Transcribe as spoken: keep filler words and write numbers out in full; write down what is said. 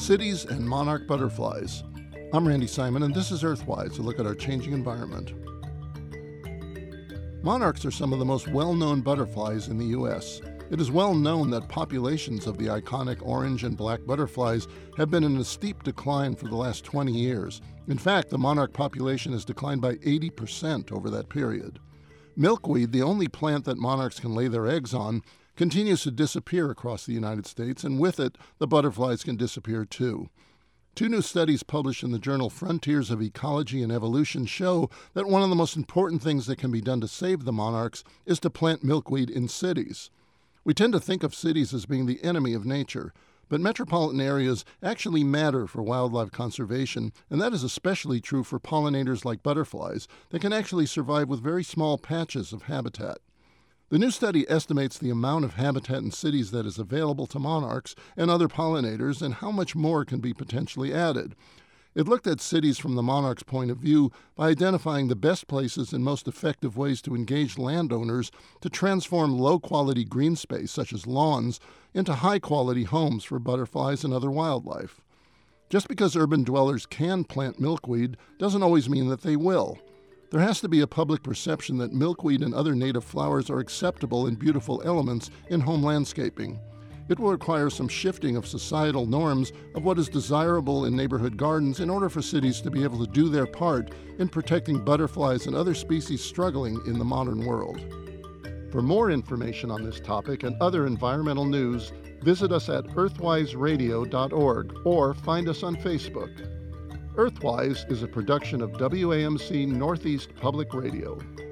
cities and monarch butterflies. I'm Randy Simon, and this is Earthwise, a look at our changing environment. Monarchs are some of the most well-known butterflies in the U S. It is well known that populations of the iconic orange and black butterflies have been in a steep decline for the last twenty years. In fact, the monarch population has declined by eighty percent over that period. Milkweed, the only plant that monarchs can lay their eggs on, continues to disappear across the United States, and with it, the butterflies can disappear too. Two new studies published in the journal Frontiers of Ecology and Evolution show that one of the most important things that can be done to save the monarchs is to plant milkweed in cities. We tend to think of cities as being the enemy of nature, but metropolitan areas actually matter for wildlife conservation, and that is especially true for pollinators like butterflies that can actually survive with very small patches of habitat. The new study estimates the amount of habitat in cities that is available to monarchs and other pollinators and how much more can be potentially added. It looked at cities from the monarch's point of view by identifying the best places and most effective ways to engage landowners to transform low-quality green space, such as lawns, into high-quality homes for butterflies and other wildlife. Just because urban dwellers can plant milkweed doesn't always mean that they will. There has to be a public perception that milkweed and other native flowers are acceptable and beautiful elements in home landscaping. It will require some shifting of societal norms of what is desirable in neighborhood gardens in order for cities to be able to do their part in protecting butterflies and other species struggling in the modern world. For more information on this topic and other environmental news, visit us at earthwise radio dot org or find us on Facebook. Earthwise is a production of W A M C Northeast Public Radio.